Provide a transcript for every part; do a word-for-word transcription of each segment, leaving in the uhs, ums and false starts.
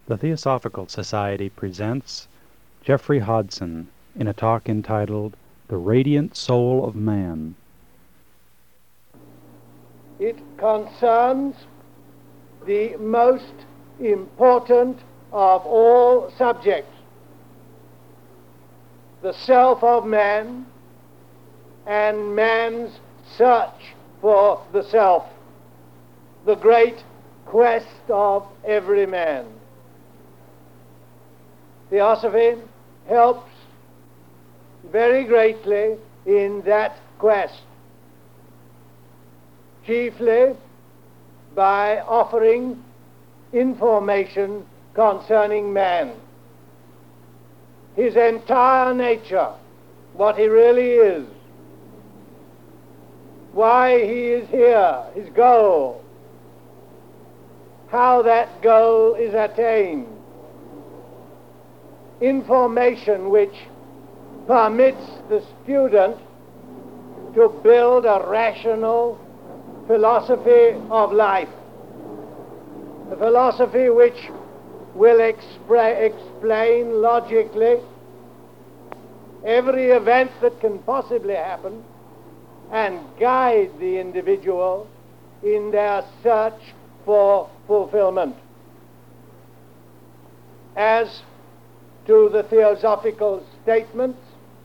The Theosophical Society presents Jeffrey Hodson in a talk entitled The Radiant Soul of Man. It concerns the most important of all subjects, the self of man and man's search for the self, the great quest of every man. Theosophy helps very greatly in that quest, chiefly by offering information concerning man, his entire nature, what he really is, why he is here, his goal, how that goal is attained. Information which permits the student to build a rational philosophy of life, a philosophy which will expra- explain logically every event that can possibly happen and guide the individual in their search for fulfillment. As to the theosophical statements,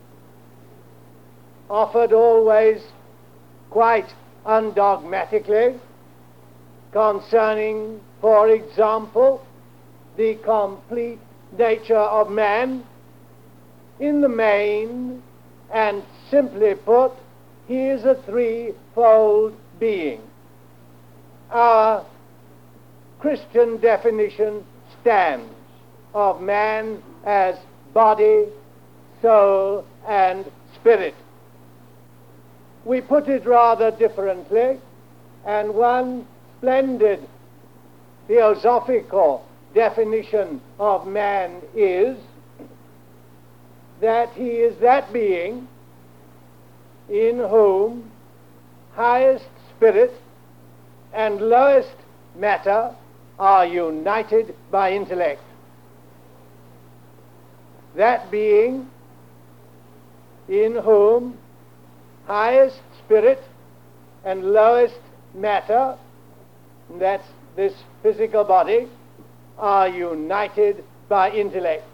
offered always quite undogmatically, concerning, for example, the complete nature of man, in the main, and simply put, he is a threefold being. Our Christian definition stands of man as body, soul, and spirit. We put it rather differently, and one splendid theosophical definition of man is that he is that being in whom highest spirit and lowest matter are united by intellect. That being in whom highest spirit and lowest matter, that's this physical body, are united by intellect.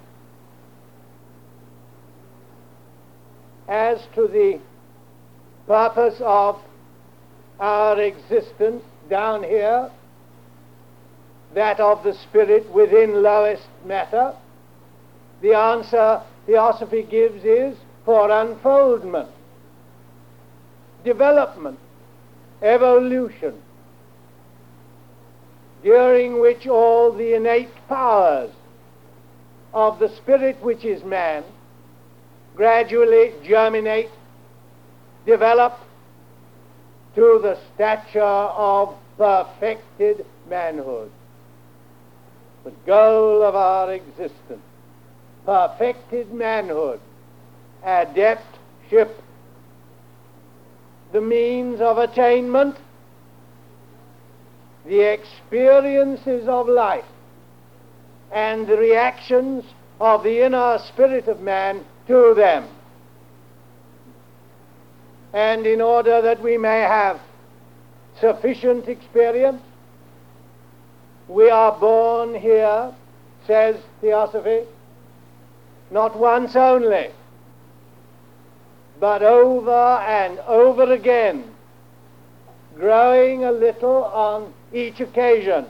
As to the purpose of our existence down here, that of the spirit within lowest matter, the answer Theosophy gives is for unfoldment, development, evolution, during which all the innate powers of the spirit which is man gradually germinate, develop to the stature of perfected manhood. The goal of our existence, perfected manhood, adeptship, the means of attainment, the experiences of life, and the reactions of the inner spirit of man to them. And in order that we may have sufficient experience, we are born here, says Theosophy, not once only, but over and over again, growing a little on each occasion,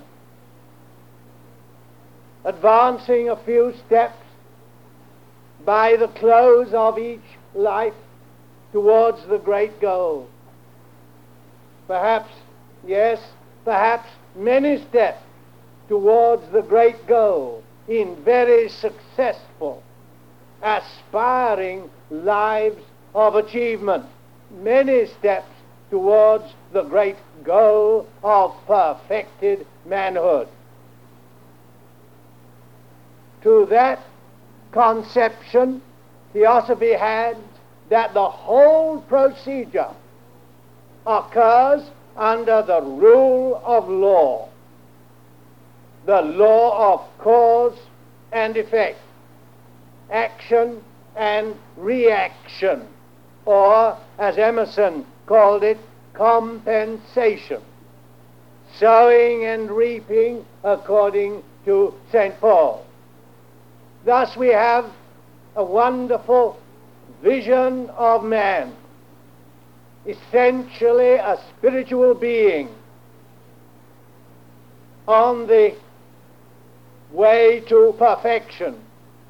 advancing a few steps by the close of each life towards the great goal. Perhaps, yes, perhaps many steps towards the great goal in very successful, aspiring lives of achievement, many steps towards the great goal of perfected manhood. To that conception, Theosophy had that the whole procedure occurs under the rule of law. the law of cause and effect, action and reaction, or, as Emerson called it, compensation, sowing and reaping according to Saint Paul. Thus we have a wonderful vision of man, essentially a spiritual being on the way to perfection,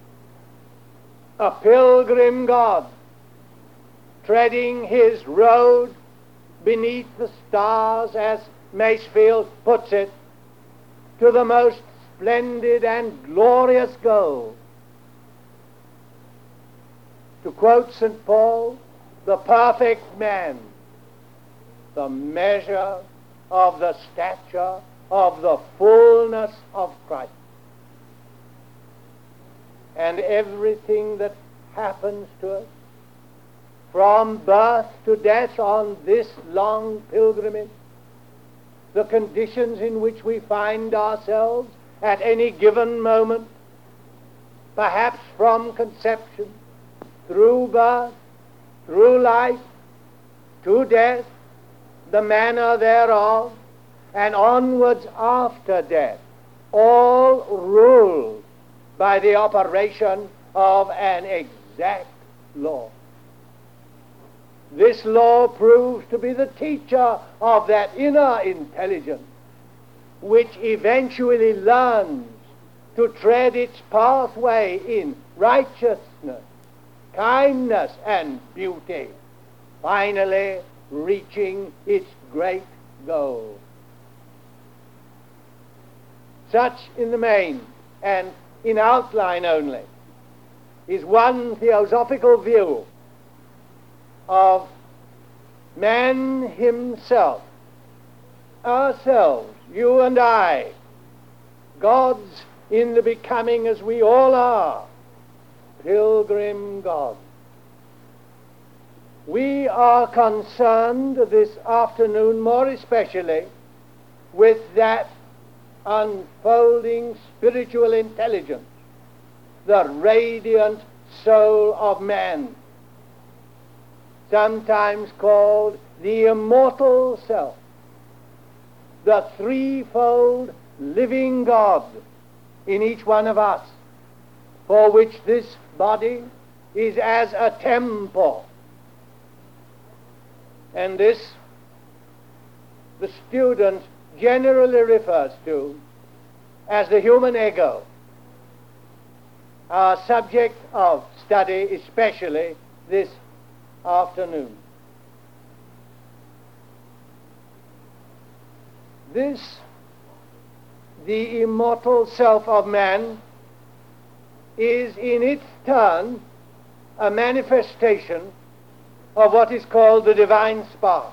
a pilgrim God, treading his road beneath the stars, as Masefield puts it, to the most splendid and glorious goal. To quote Saint Paul, the perfect man, the measure of the stature of the fullness of Christ. And everything that happens to us from birth to death on this long pilgrimage, the conditions in which we find ourselves at any given moment, perhaps from conception, through birth, through life, to death, the manner thereof, and onwards after death, all ruled by the operation of an exact law. This law proves to be the teacher of that inner intelligence which eventually learns to tread its pathway in righteousness, kindness, and beauty, finally reaching its great goal. Such, in the main, and in outline only, is one theosophical view of man himself, ourselves, you and I, gods in the becoming as we all are, pilgrim gods. We are concerned this afternoon more especially with that unfolding spiritual intelligence, the radiant soul of man, sometimes called the immortal self, the threefold living God in each one of us, for which this body is as a temple. And this the student generally refers to as the human ego, our subject of study especially this afternoon. This, the immortal self of man, is in its turn a manifestation of what is called the divine spark,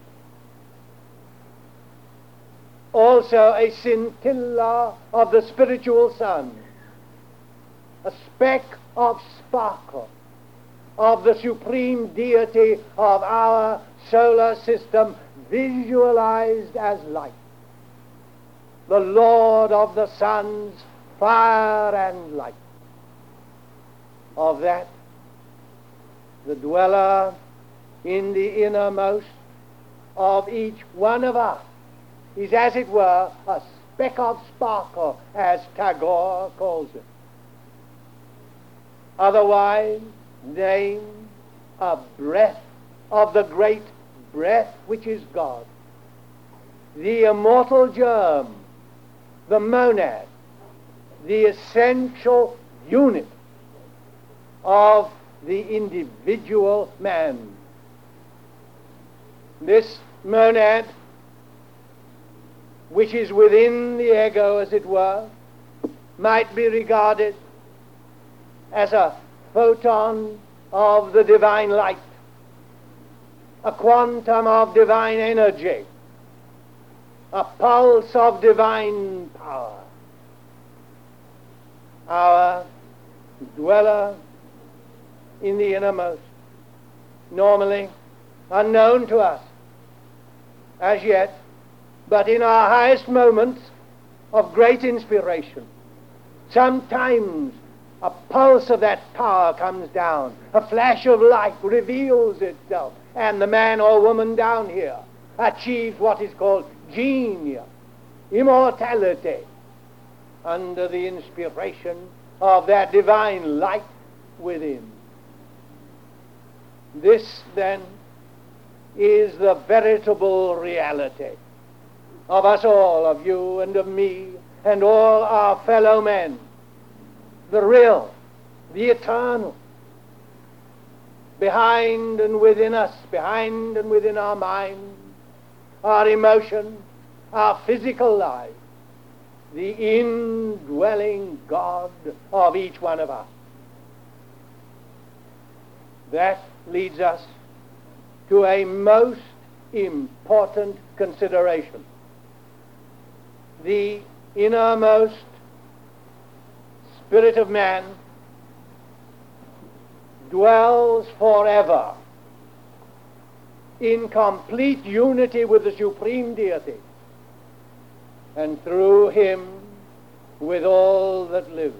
also a scintilla of the spiritual sun, a speck of sparkle of the supreme deity of our solar system, visualized as light, the Lord of the sun's fire and light. Of that, the dweller in the innermost of each one of us is, as it were, a speck of sparkle, as Tagore calls it. Otherwise named a breath of the great breath which is God, the immortal germ, the monad, the essential unit of the individual man. This monad, which is within the ego, as it were, might be regarded as a photon of the divine light, a quantum of divine energy, a pulse of divine power. Our dweller in the innermost, normally unknown to us as yet, but in our highest moments of great inspiration. Sometimes a pulse of that power comes down, a flash of light reveals itself, and the man or woman down here achieves what is called genius, immortality, under the inspiration of that divine light within. This, then, is the veritable reality of us all, of you and of me and all our fellow men. The real, the eternal, behind and within us, behind and within our minds, our emotions, our physical life, the indwelling God of each one of us. That leads us to a most important consideration. The innermost spirit of man dwells forever in complete unity with the supreme deity, and through him with all that lives.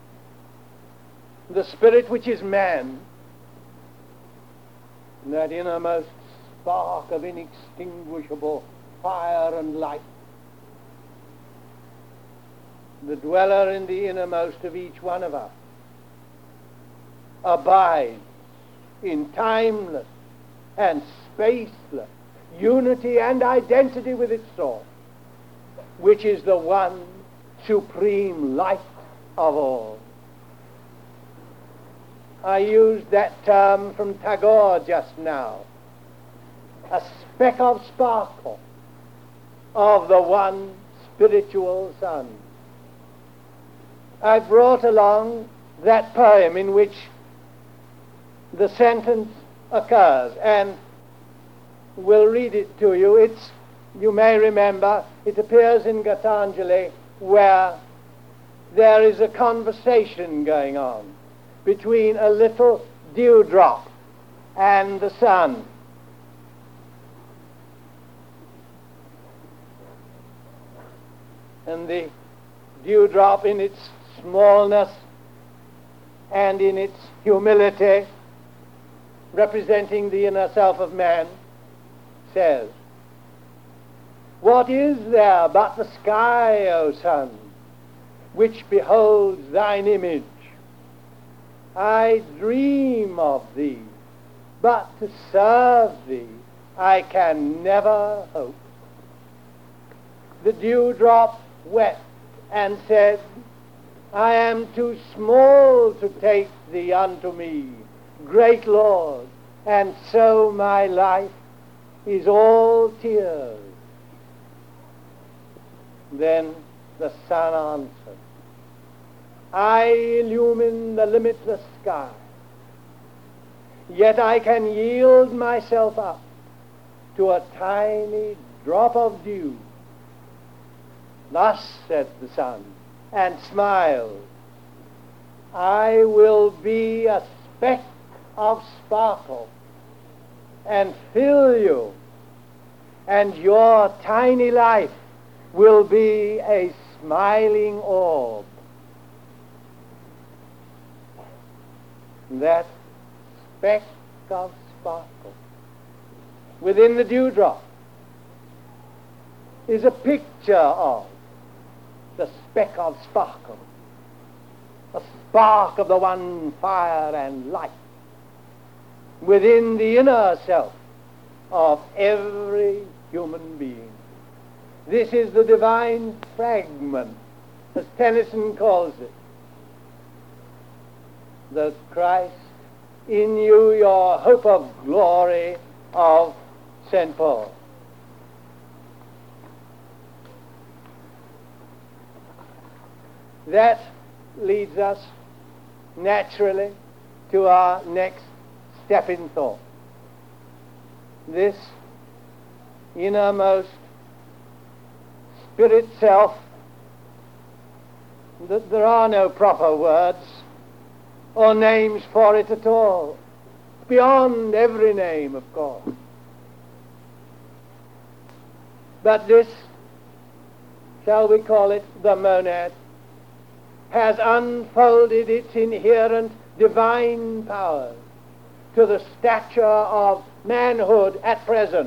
The spirit which is man, that innermost spark of inextinguishable fire and light, the dweller in the innermost of each one of us, abides in timeless and spaceless unity and identity with its source, which is the one supreme light of all. I used that term from Tagore just now, a speck of sparkle of the one spiritual sun. I brought along that poem in which the sentence occurs, and will read it to you. It's, you may remember, it appears in Gitanjali, where there is a conversation going on between a little dewdrop and the sun. And the dewdrop, in its smallness and in its humility, representing the inner self of man, says, "What is there but the sky, O sun, which beholds thine image? I dream of thee, but to serve thee I can never hope." The dewdrop wept and said, "I am too small to take thee unto me, great Lord, and so my life is all tears." Then the sun answered, "I illumine the limitless sky, yet I can yield myself up to a tiny drop of dew." Thus said the sun, and smiled, "I will be a speck of sparkle and fill you, and your tiny life will be a smiling orb." That speck of sparkle within the dewdrop is a picture of the speck of sparkle, a spark of the one fire and light within the inner self of every human being. This is the divine fragment, as Tennyson calls it. The Christ in you, your hope of glory of Saint Paul. That leads us naturally to our next step in thought. This innermost spirit self, that there are no proper words or names for it at all, beyond every name, of course. But this shall we call it the monad, has unfolded its inherent divine powers to the stature of manhood at present.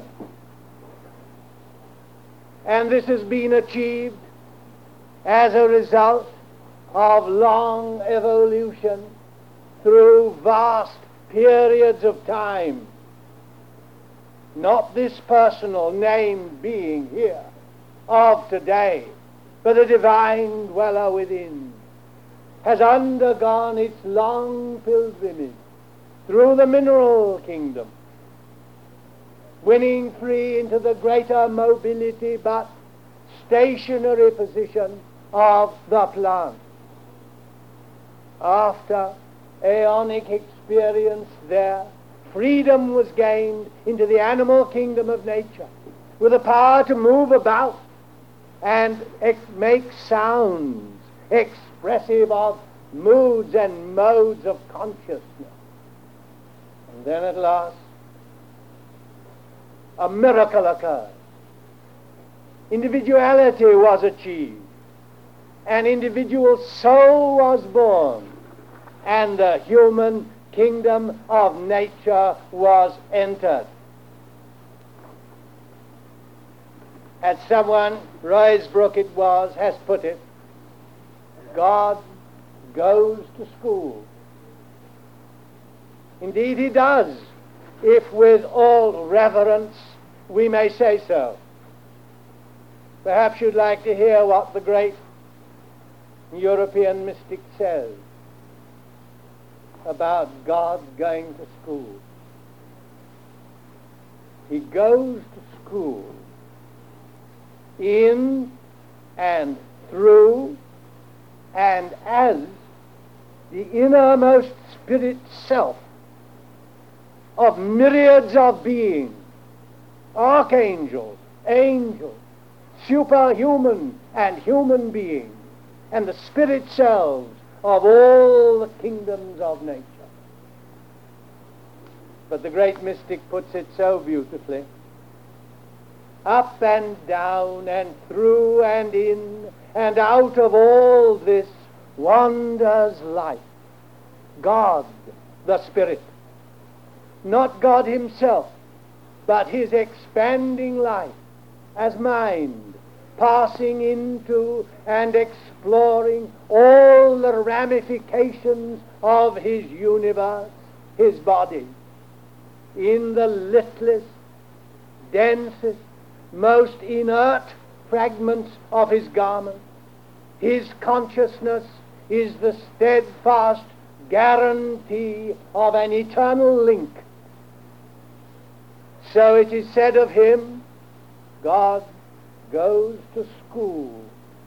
And this has been achieved as a result of long evolution through vast periods of time. Not this personal named being here of today, but the divine dweller within has undergone its long pilgrimage through the mineral kingdom, winning free into the greater mobility but stationary position of the plant. After aeonic experience there, freedom was gained into the animal kingdom of nature, with the power to move about and ex- make sounds expressive of moods and modes of consciousness. And then at last, a miracle occurred. Individuality was achieved. An individual soul was born, and the human kingdom of nature was entered. As someone, Ruysbrook it was, has put it, God goes to school. Indeed he does, if with all reverence we may say so. Perhaps you'd like to hear what the great European mystic says about God going to school. He goes to school in and through and as the innermost spirit self of myriads of beings, archangels, angels, superhuman and human beings, and the spirit selves of all the kingdoms of nature. But the great mystic puts it so beautifully. Up and down and through and in and out of all this wanders life. God, the Spirit. Not God himself, but his expanding life as mind, passing into and exploring all the ramifications of his universe, his body, in the littlest, densest, most inert fragments of his garment. His consciousness is the steadfast guarantee of an eternal link. So it is said of him, God goes to school.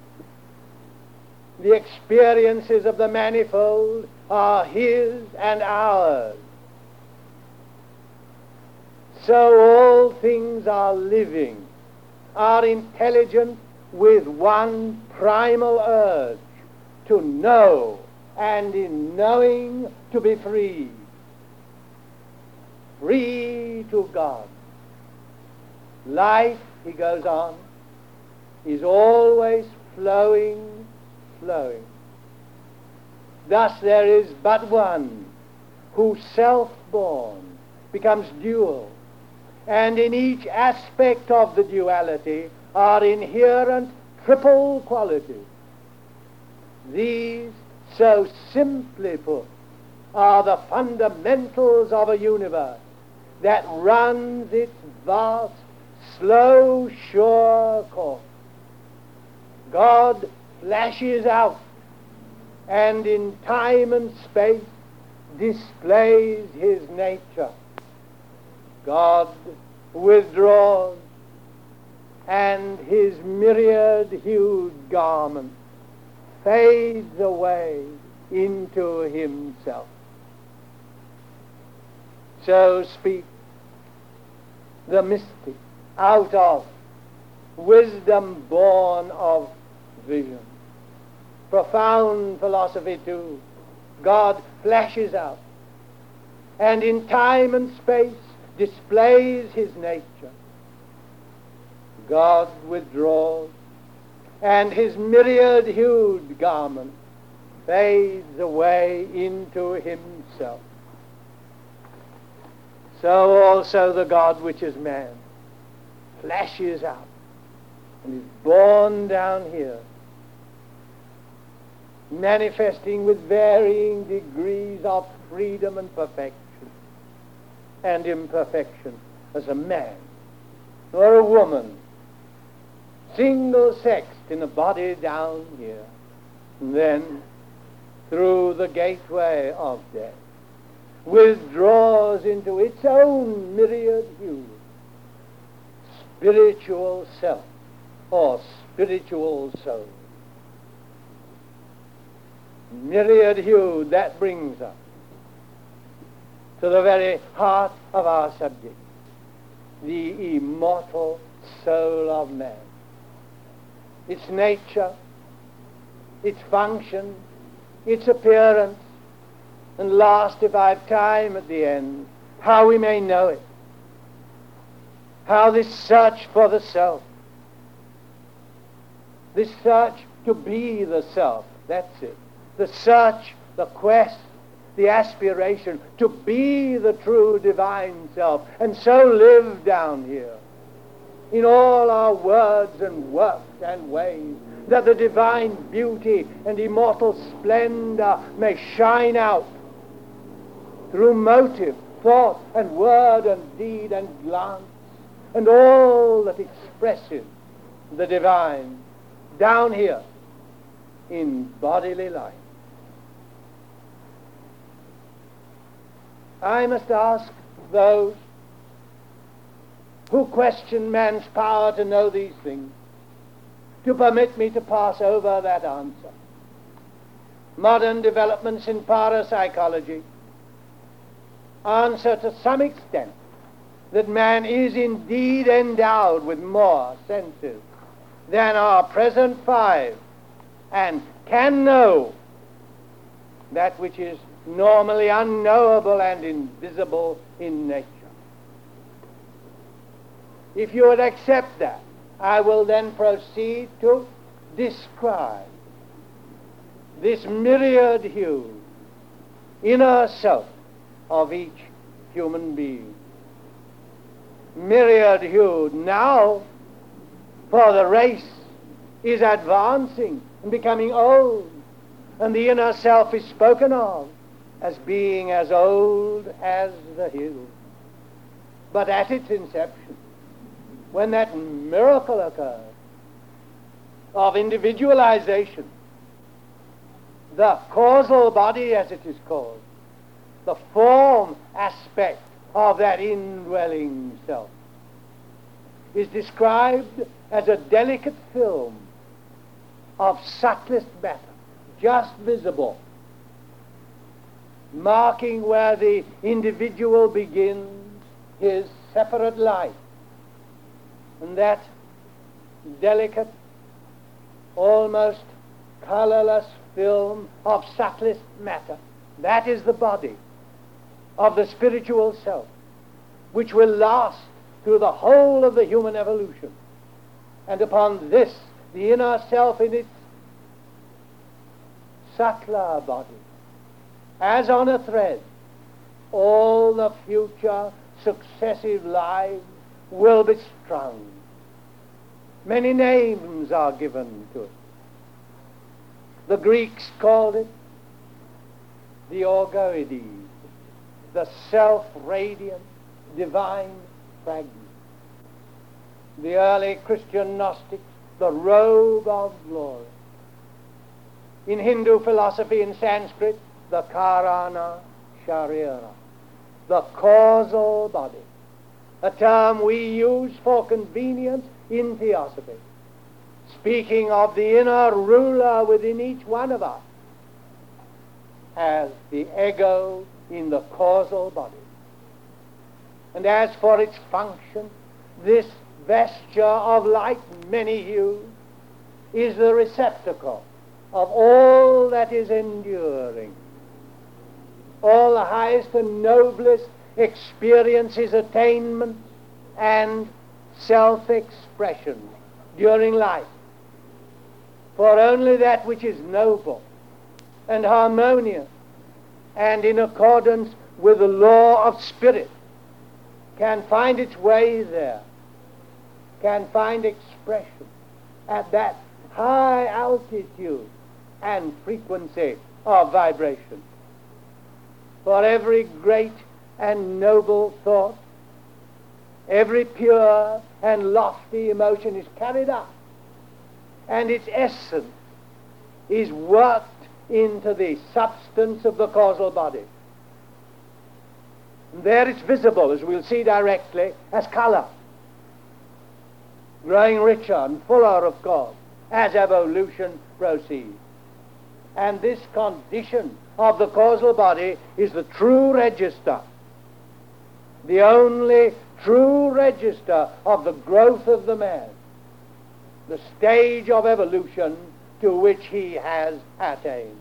The experiences of the manifold are his and ours. So all things are living, are intelligent with one primal urge, to know, and in knowing to be free. Free to God. Life, he goes on, is always flowing, flowing. Thus there is but one who, self-born, becomes dual, and in each aspect of the duality are inherent triple qualities. These, so simply put, are the fundamentals of a universe that runs its vast, slow, sure course. God flashes out and in time and space displays his nature. God withdraws and his myriad-hued garment fades away into himself. So speaks the mystic out of wisdom born of vision. Profound philosophy too. God flashes out and in time and space displays his nature. God withdraws and his myriad-hued garment fades away into himself. So also the God which is man flashes out and is born down here, manifesting with varying degrees of freedom and perfection and imperfection as a man or a woman, single-sexed in a body down here, and then through the gateway of death withdraws into its own myriad hue spiritual self or spiritual soul. Myriad hue, that brings us to the very heart of our subject, the immortal soul of man. Its nature, its function, its appearance, and last, if I have time at the end, how we may know it. How this search for the self, this search to be the self, that's it. The search, the quest, the aspiration to be the true divine self, and so live down here in all our words and works and ways, that the divine beauty and immortal splendor may shine out through motive, thought, and word, and deed, and glance, and all that expresses the divine down here in bodily life. I must ask those who question man's power to know these things to permit me to pass over that answer. Modern developments in parapsychology answer to some extent that man is indeed endowed with more senses than our present five, and can know that which is normally unknowable and invisible in nature. If you would accept that, I will then proceed to describe this myriad hue inner self of each human being. Myriad hue now, for the race is advancing and becoming old, and the inner self is spoken of as being as old as the hill. But at its inception, when that miracle occurred of individualization, the causal body, as it is called, the form aspect of that indwelling self, is described as a delicate film of subtlest matter, just visible, marking where the individual begins his separate life. And that delicate, almost colorless film of subtlest matter, that is the body of the spiritual self, which will last through the whole of the human evolution. And upon this, the inner self in its subtler body, as on a thread, all the future successive lives will be strung. Many names are given to it. The Greeks called it the orgoides, the self-radiant divine fragment. The early Christian Gnostics, the robe of glory. In Hindu philosophy, in Sanskrit, the Karana Sharira, the causal body, a term we use for convenience in theosophy, speaking of the inner ruler within each one of us as the ego in the causal body. And as for its function, this vesture of light many hues is the receptacle of all that is enduring, all the highest and noblest experiences, attainments, and self-expression during life. For only that which is noble and harmonious and in accordance with the law of spirit can find its way there, can find expression at that high altitude and frequency of vibration. For every great and noble thought, every pure and lofty emotion is carried up, and its essence is worked into the substance of the causal body. And there it's visible, as we'll see directly, as color, growing richer and fuller of God as evolution proceeds. And this condition of the causal body is the true register, the only true register of the growth of the man, the stage of evolution to which he has attained.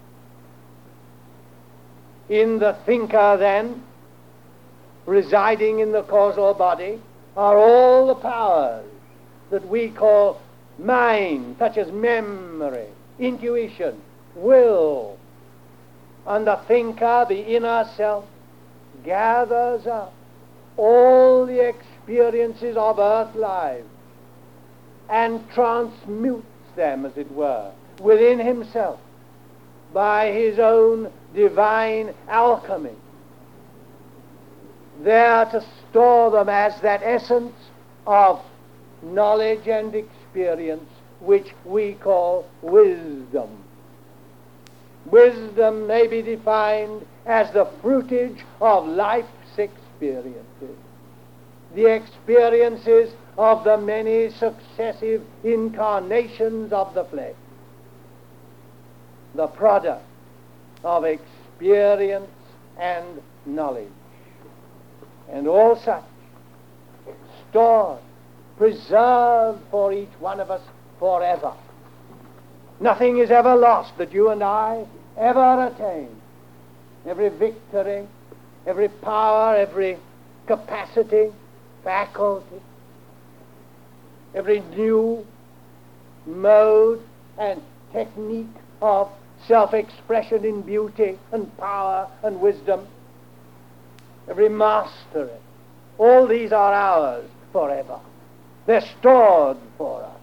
In the thinker, then, residing in the causal body, are all the powers that we call mind, such as memory, intuition, will. And the thinker, the inner self, gathers up all the experiences of earth life and transmutes them, as it were, within himself by his own divine alchemy, there to store them as that essence of knowledge and experience which we call wisdom. Wisdom may be defined as the fruitage of life's experiences, the experiences of the many successive incarnations of the flesh, the product of experience and knowledge, and all such stored, preserved for each one of us forever. Nothing is ever lost that you and I ever attain. Every victory, every power, every capacity, faculty, every new mode and technique of self-expression in beauty and power and wisdom, every mastery, all these are ours forever. They're stored for us.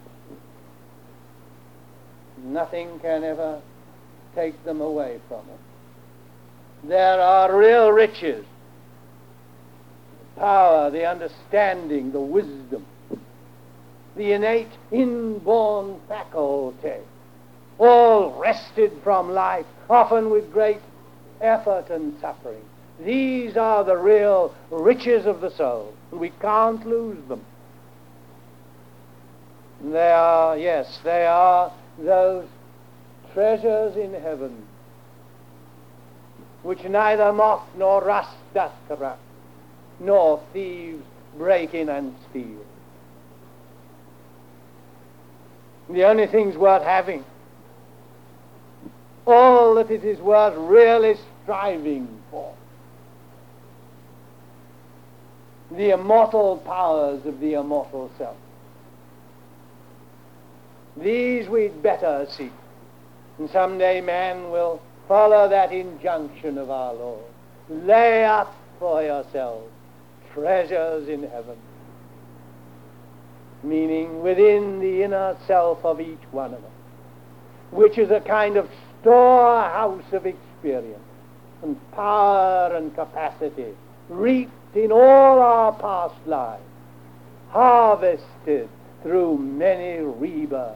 Nothing can ever take them away from us. There are real riches, the power, the understanding, the wisdom, the innate inborn faculty, all wrested from life, often with great effort and suffering. These are the real riches of the soul, and we can't lose them. They are, yes, they are those treasures in heaven which neither moth nor rust doth corrupt, nor thieves break in and steal. The only things worth having, all that it is worth really striving for, the immortal powers of the immortal self. These we'd better seek, and someday man will follow that injunction of our Lord. Lay up for yourselves treasures in heaven, meaning within the inner self of each one of us, which is a kind of storehouse of experience and power and capacity, reaped in all our past lives, harvested through many rebirths.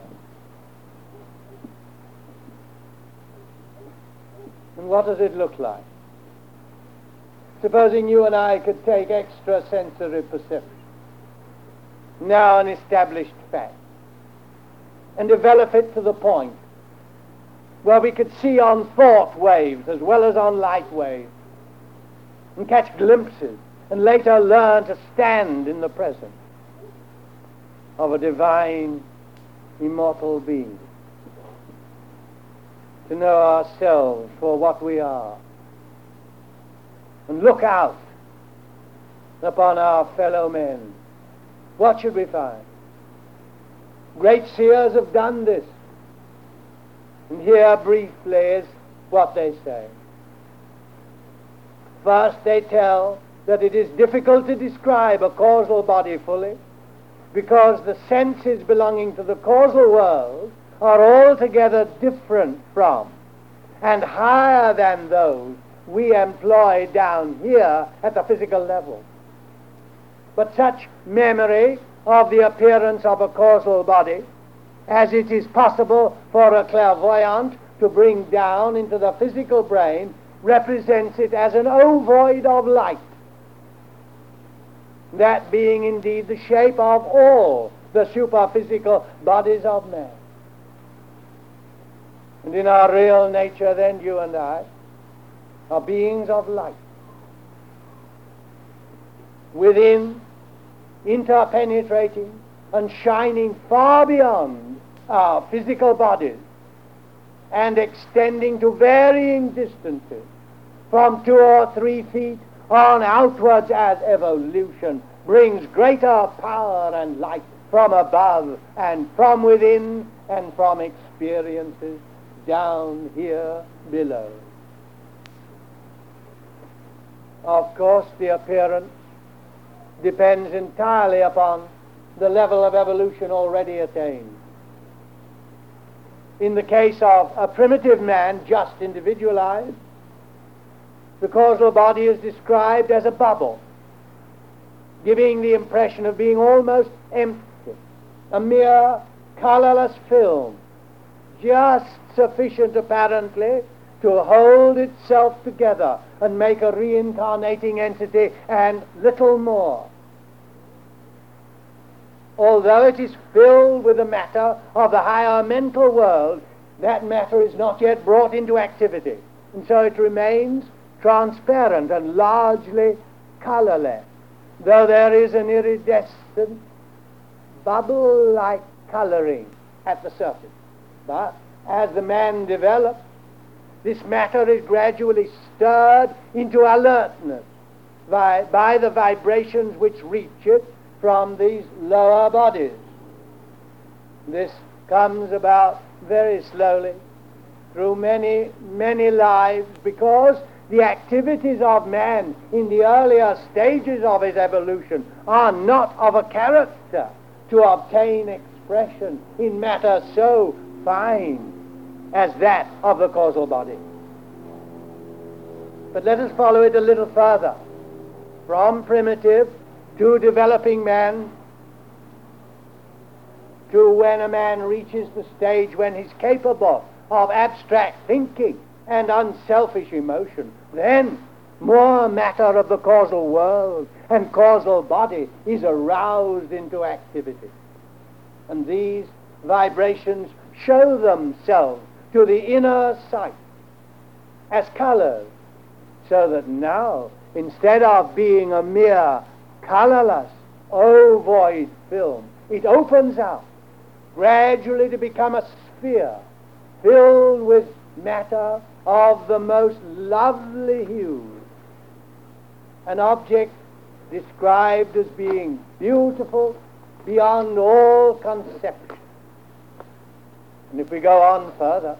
And what does it look like? Supposing you and I could take extrasensory perception, now an established fact, and develop it to the point where we could see on thought waves as well as on light waves, and catch glimpses, and later learn to stand in the presence of a divine, immortal being, to know ourselves for what we are, and look out upon our fellow men. What should we find? Great seers have done this. And here briefly is what they say. First, they tell that it is difficult to describe a causal body fully because the senses belonging to the causal world are altogether different from and higher than those we employ down here at the physical level. But such memory of the appearance of a causal body as it is possible for a clairvoyant to bring down into the physical brain represents it as an ovoid of light, that being indeed the shape of all the superphysical bodies of man. And in our real nature, then, you and I are beings of light. Within, interpenetrating and shining far beyond our physical bodies and extending to varying distances from two or three feet on outwards as evolution brings greater power and light from above and from within and from experiences down here below. Of course, the appearance depends entirely upon the level of evolution already attained. In the case of a primitive man, just individualized, the causal body is described as a bubble, giving the impression of being almost empty, a mere colorless film, just sufficient apparently to hold itself together and make a reincarnating entity and little more. Although it is filled with the matter of the higher mental world, that matter is not yet brought into activity, and so it remains transparent and largely colorless, though there is an iridescent, bubble-like coloring at the surface. But as the man develops, this matter is gradually stirred into alertness by, by the vibrations which reach it from these lower bodies. This comes about very slowly through many, many lives, because the activities of man in the earlier stages of his evolution are not of a character to obtain expression in matter so fine as that of the causal body. But let us follow it a little further. From primitive to developing man, to when a man reaches the stage when he's capable of abstract thinking and unselfish emotion, then more matter of the causal world and causal body is aroused into activity. And these vibrations show themselves to the inner sight as colors, so that now, instead of being a mere colorless, ovoid film, it opens out gradually to become a sphere filled with matter of the most lovely hues, an object described as being beautiful beyond all conception. And if we go on further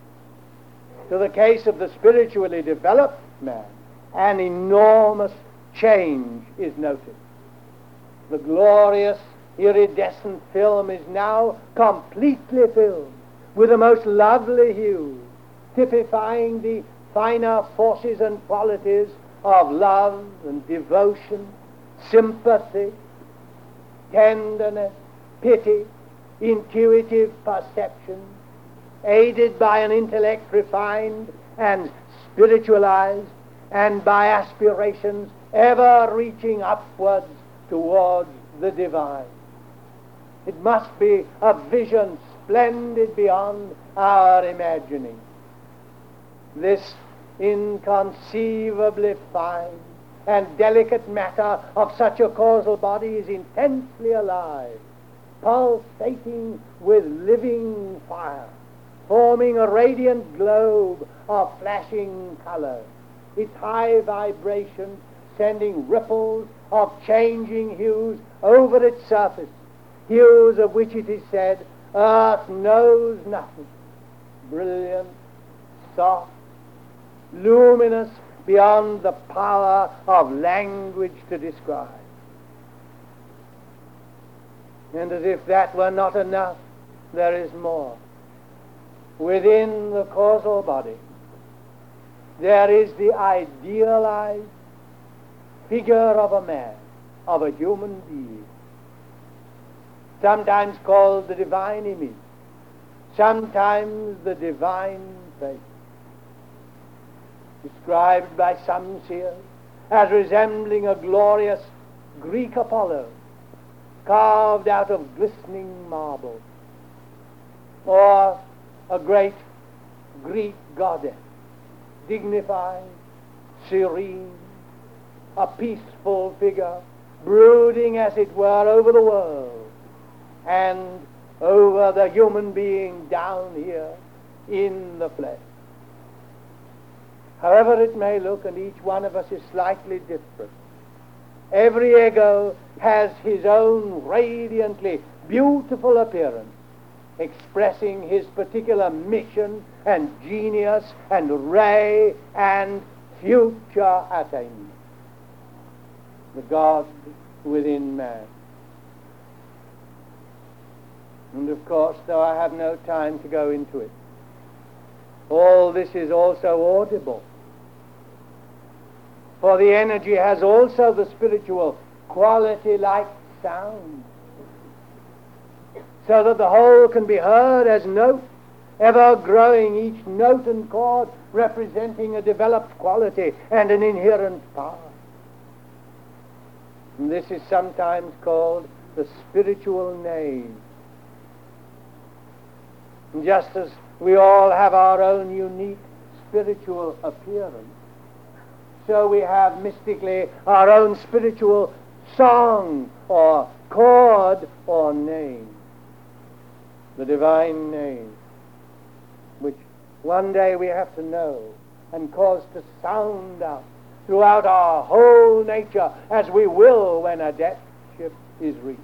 to the case of the spiritually developed man, an enormous change is noted. The glorious iridescent film is now completely filled with the most lovely hues, typifying the finer forces and qualities of love and devotion, sympathy, tenderness, pity, intuitive perception, aided by an intellect refined and spiritualized, and by aspirations ever reaching upwards towards the divine. It must be a vision splendid beyond our imagining. This inconceivably fine and delicate matter of such a causal body is intensely alive, pulsating with living fire, forming a radiant globe of flashing colors, its high vibrations sending ripples of changing hues over its surface, hues of which it is said, earth knows nothing, brilliant, soft, luminous beyond the power of language to describe. And as if that were not enough, there is more. Within the causal body, there is the idealized figure of a man, of a human being, sometimes called the divine image, sometimes the divine face, described by some seers as resembling a glorious Greek Apollo carved out of glistening marble, or a great Greek goddess, dignified, serene, a peaceful figure, brooding as it were over the world and over the human being down here in the flesh. However it may look, and each one of us is slightly different, every ego has his own radiantly beautiful appearance, expressing his particular mission and genius and ray and future attainment. The God within man. And of course, though I have no time to go into it, all this is also audible. For the energy has also the spiritual quality like sound, so that the whole can be heard as note, ever growing, each note and chord representing a developed quality and an inherent power. And this is sometimes called the spiritual nave. And just as we all have our own unique spiritual appearance, so we have mystically our own spiritual song or chord or name. The divine name, which one day we have to know and cause to sound out throughout our whole nature, as we will when a death ship is reached.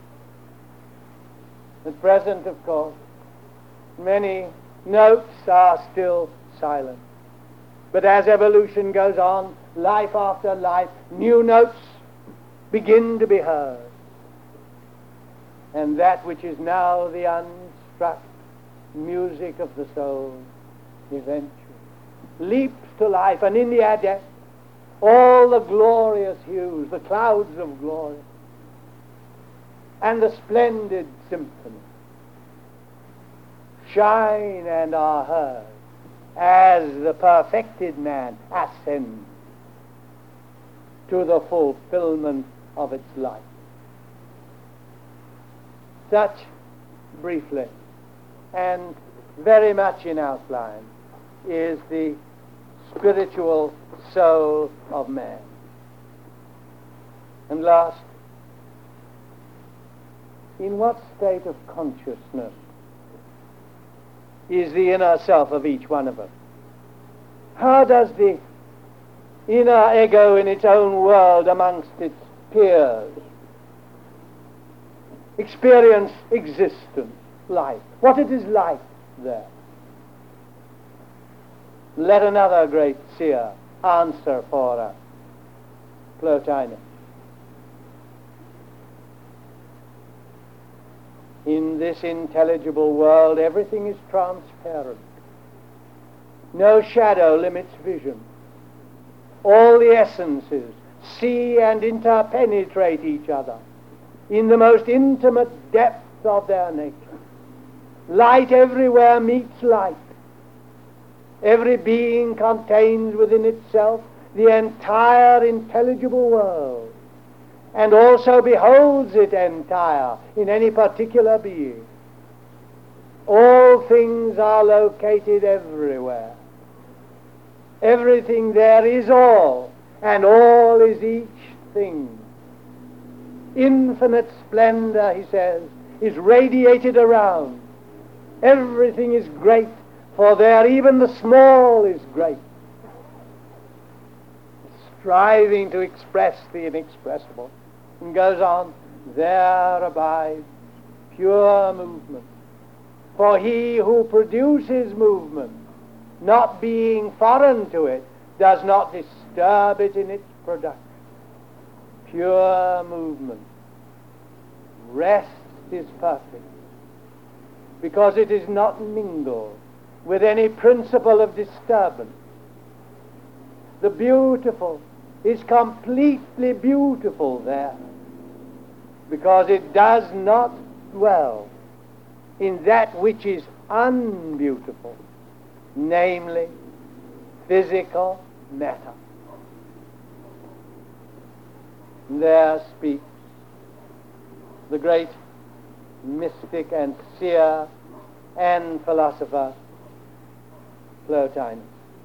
At present, of course, many notes are still silent. But as evolution goes on, life after life, new notes begin to be heard. And that which is now the unstruck music of the soul eventually leaps to life, and in the adept, all the glorious hues, the clouds of glory, and the splendid symphony shine and are heard as the perfected man ascends to the fulfillment of its life. Such, briefly, and very much in outline, is the spiritual soul of man. And last, in what state of consciousness is the inner self of each one of us? How does the inner ego in its own world amongst its peers experience existence, life, what it is like there? Let another great seer answer for us, Plotinus. In this intelligible world, everything is transparent. No shadow limits vision. All the essences see and interpenetrate each other in the most intimate depths of their nature. Light everywhere meets light. Every being contains within itself the entire intelligible world, and also beholds it entire in any particular being. All things are located everywhere. Everything there is all, and all is each thing. Infinite splendor, he says, is radiated around. Everything is great, for there even the small is great. Striving to express the inexpressible. And goes on, there abides pure movement, For he who produces movement, not being foreign to it, does not disturb it in its production. Pure movement. Rest is perfect, because it is not mingled with any principle of disturbance. The beautiful is completely beautiful there, because it does not dwell in that which is unbeautiful, namely physical matter. There speaks the great mystic and seer and philosopher Plotinus.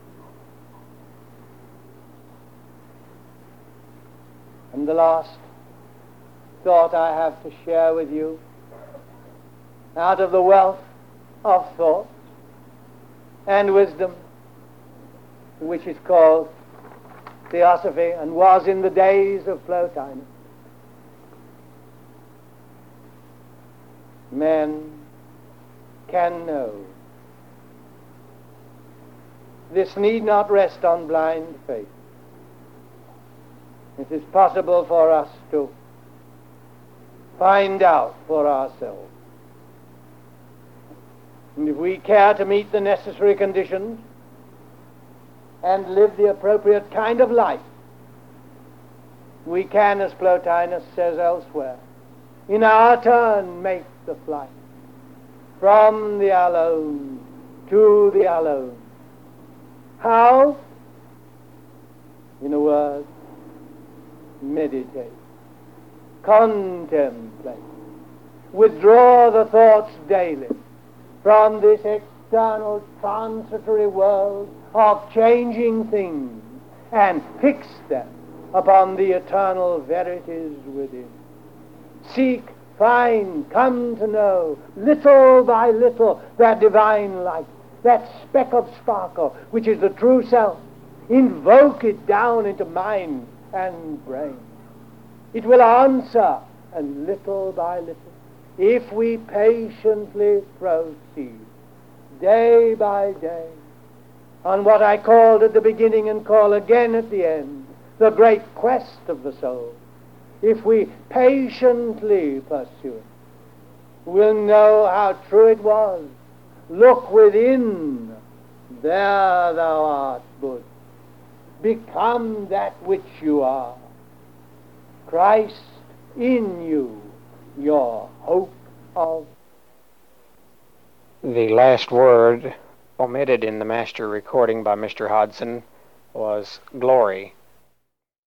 And the last thought I have to share with you, out of the wealth of thought and wisdom, which is called theosophy and was in the days of Plotinus, men can know. This need not rest on blind faith. It is possible for us to find out for ourselves. And if we care to meet the necessary conditions and live the appropriate kind of life, we can, as Plotinus says elsewhere, in our turn make the flight from the alone to the alone. How? In a word, meditate, contemplate, withdraw the thoughts daily from this external transitory world of changing things and fix them upon the eternal verities within. Seek, find, come to know, little by little, that divine light, that speck of sparkle, which is the true self. Invoke it down into mind and brain. It will answer, and little by little, if we patiently proceed, day by day, on what I called at the beginning and call again at the end, the great quest of the soul, if we patiently pursue it, we'll know how true it was. Look within, there thou art good. Become that which you are. Christ in you, your hope of. The last word omitted in the master recording by Mister Hodson was glory.